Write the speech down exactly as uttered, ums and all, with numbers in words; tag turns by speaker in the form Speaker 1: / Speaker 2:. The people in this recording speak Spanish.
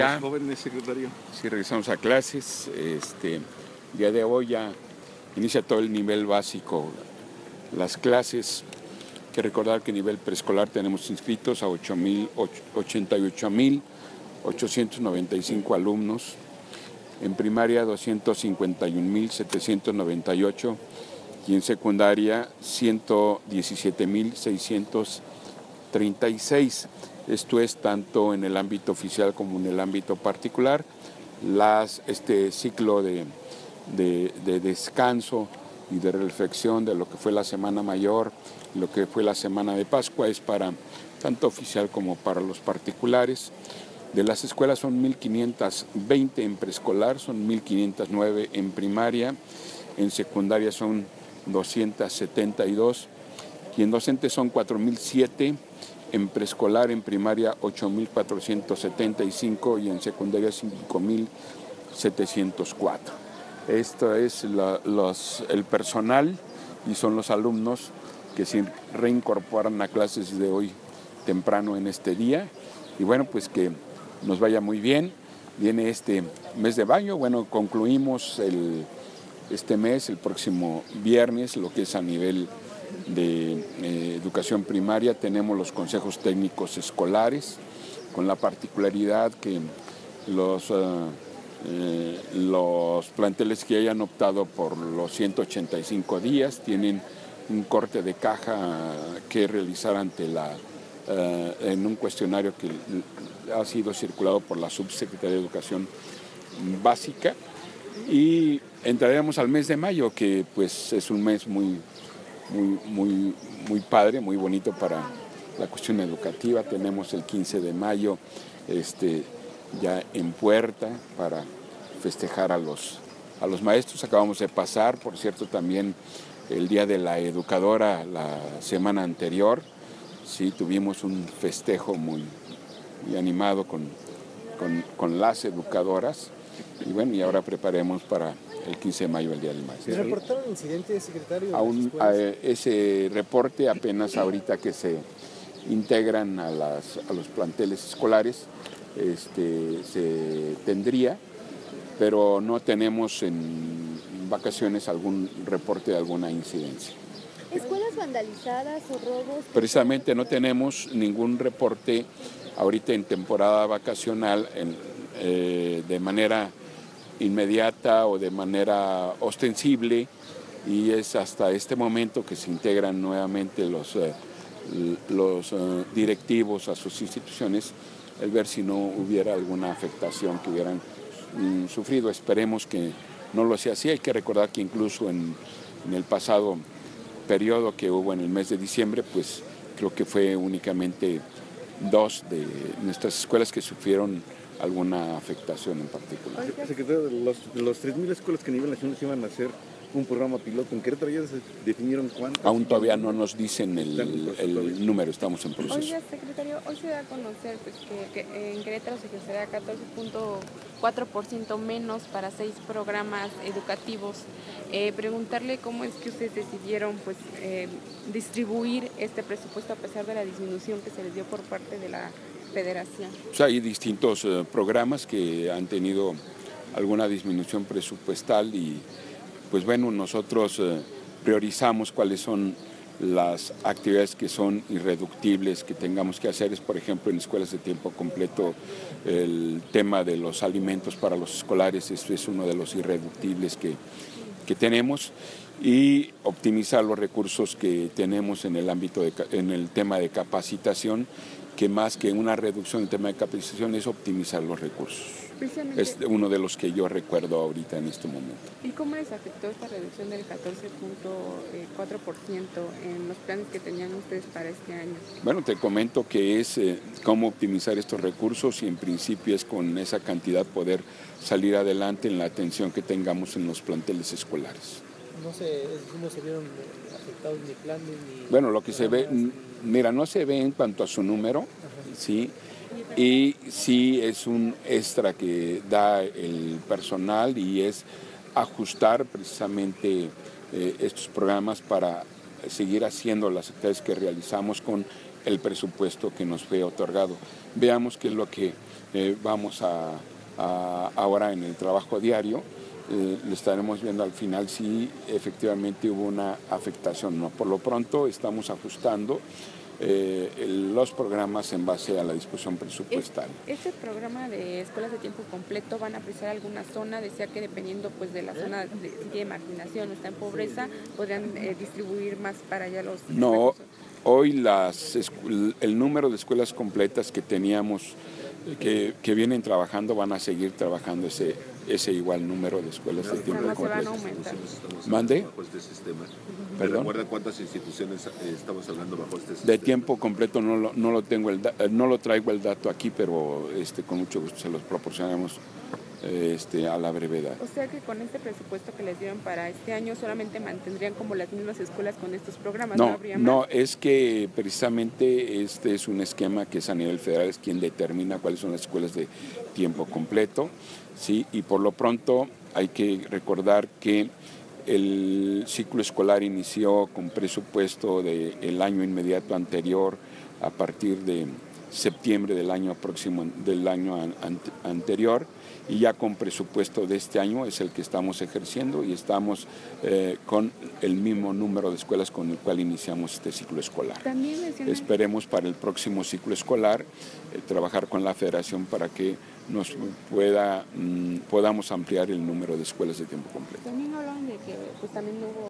Speaker 1: Ya, jóvenes, secretario.
Speaker 2: Sí, regresamos a clases. Este, el día de hoy ya inicia todo el nivel básico, las clases. Hay que recordar que a nivel preescolar tenemos inscritos a ochenta y ocho mil ochocientos noventa y cinco alumnos. En primaria doscientos cincuenta y un mil setecientos noventa y ocho y en secundaria ciento diecisiete mil seiscientos treinta y seis. Esto es tanto en el ámbito oficial como en el ámbito particular. Las, este ciclo de, de, de descanso y de reflexión de lo que fue la Semana Mayor, lo que fue la Semana de Pascua, es para tanto oficial como para los particulares. De las escuelas son mil quinientos veinte en preescolar, son mil quinientos nueve en primaria, en secundaria son doscientos setenta y dos y en docentes son cuatro mil siete, en preescolar, en primaria ocho mil cuatrocientos setenta y cinco y en secundaria cinco mil setecientos cuatro. Esto es la, los, el personal y son los alumnos que se reincorporan a clases de hoy temprano en este día. Y bueno, pues que nos vaya muy bien. Viene este mes de mayo, bueno, concluimos el, este mes, el próximo viernes, lo que es a nivel de eh, educación primaria. Tenemos los consejos técnicos escolares, con la particularidad que los, uh, eh, los planteles que hayan optado por los ciento ochenta y cinco días tienen un corte de caja que realizar ante la, uh, en un cuestionario que ha sido circulado por la Subsecretaría de Educación Básica, y entraremos al mes de mayo, que pues es un mes muy Muy, muy, muy padre, muy bonito para la cuestión educativa. Tenemos el quince de mayo este, ya en puerta para festejar a los, a los maestros. Acabamos de pasar, por cierto, también el Día de la Educadora la semana anterior. Sí, tuvimos un festejo muy, muy animado con, con, con las educadoras. Y bueno, y ahora preparemos para el quince de mayo, el Día del Maestro.
Speaker 3: ¿Se reportaron incidentes, secretario?
Speaker 2: Aún a ese reporte apenas ahorita que se integran a, las, a los planteles escolares este, se tendría, pero no tenemos en vacaciones algún reporte de alguna incidencia.
Speaker 4: ¿Escuelas vandalizadas o robos?
Speaker 2: Precisamente no tenemos ningún reporte ahorita en temporada vacacional en, eh, de manera inmediata o de manera ostensible, y es hasta este momento que se integran nuevamente los, eh, los eh, directivos a sus instituciones, el ver si no hubiera alguna afectación que hubieran mm, sufrido. Esperemos que no lo sea así. Hay que recordar que incluso en, en el pasado periodo que hubo en el mes de diciembre, pues creo que fue únicamente dos de nuestras escuelas que sufrieron alguna afectación en particular.
Speaker 1: Secretario, de los, de los tres mil escuelas que a nivel nacional se iban a hacer un programa piloto, ¿en Querétaro ya se definieron cuántas?
Speaker 2: Aún todavía no nos dicen el, el número, estamos en proceso.
Speaker 5: Oiga, secretario, hoy se da a conocer pues, que, que en Querétaro se ejercerá catorce punto cuatro por ciento menos para seis programas educativos. Eh, preguntarle cómo es que ustedes decidieron pues, eh, distribuir este presupuesto a pesar de la disminución que se les dio por parte de la Federación.
Speaker 2: Pues hay distintos uh, programas que han tenido alguna disminución presupuestal y pues bueno, nosotros uh, priorizamos cuáles son las actividades que son irreductibles que tengamos que hacer. Es, por ejemplo, en escuelas de tiempo completo el tema de los alimentos para los escolares, esto es uno de los irreductibles que, que tenemos, y optimizar los recursos que tenemos en el ámbito de, en el tema de capacitación, que más que una reducción del tema de capacitación es optimizar los recursos. Es uno de los que yo recuerdo ahorita en este momento.
Speaker 5: ¿Y cómo les afectó esta reducción del catorce punto cuatro por ciento en los planes que tenían ustedes para este año?
Speaker 2: Bueno, te comento que es eh, cómo optimizar estos recursos, y en principio es con esa cantidad poder salir adelante en la atención que tengamos en los planteles escolares.
Speaker 3: No se, no se vieron afectados ni planes ni...
Speaker 2: Bueno, lo que se ve, mira, no se ve en cuanto a su número, ¿sí? Y sí es un extra que da el personal, y es ajustar precisamente eh, estos programas para seguir haciendo las actividades que realizamos con el presupuesto que nos fue otorgado. Veamos qué es lo que eh, vamos a, a ahora en el trabajo diario. Eh, le estaremos viendo al final si efectivamente hubo una afectación. No, por lo pronto estamos ajustando eh, el, los programas en base a la disposición presupuestaria.
Speaker 5: Este programa de escuelas de tiempo completo van a precisar alguna zona, decía que dependiendo pues de la zona, de, si tiene marginación o está en pobreza, podrían eh, distribuir más para allá los...
Speaker 2: No, hoy las, el número de escuelas completas que teníamos, que, que vienen trabajando, van a seguir trabajando ese ese igual número de escuelas de tiempo completo.
Speaker 5: Se van a aumentar.
Speaker 2: ¿Mande?
Speaker 6: Bajo este sistema.
Speaker 2: ¿Me
Speaker 6: recuerda cuántas instituciones eh, estamos hablando bajo este sistema?
Speaker 2: De tiempo completo no lo, no lo tengo el no lo traigo el dato aquí, pero este con mucho gusto se los proporcionamos este a la brevedad.
Speaker 5: O sea que con este presupuesto que les dieron para este año solamente mantendrían como las mismas escuelas con estos programas.
Speaker 2: No,
Speaker 5: no, habría más?
Speaker 2: no, es que precisamente este es un esquema que es a nivel federal, es quien determina cuáles son las escuelas de tiempo completo. Sí, y por lo pronto hay que recordar que el ciclo escolar inició con presupuesto del año inmediato anterior a partir de septiembre del año próximo, del año an, an, anterior, y ya con presupuesto de este año es el que estamos ejerciendo y estamos eh, con el mismo número de escuelas con el cual iniciamos este ciclo escolar.
Speaker 5: También menciona...
Speaker 2: Esperemos para el próximo ciclo escolar eh, trabajar con la federación para que nos pueda, mmm, podamos ampliar el número de escuelas de tiempo completo.
Speaker 5: También hablaban de que pues también hubo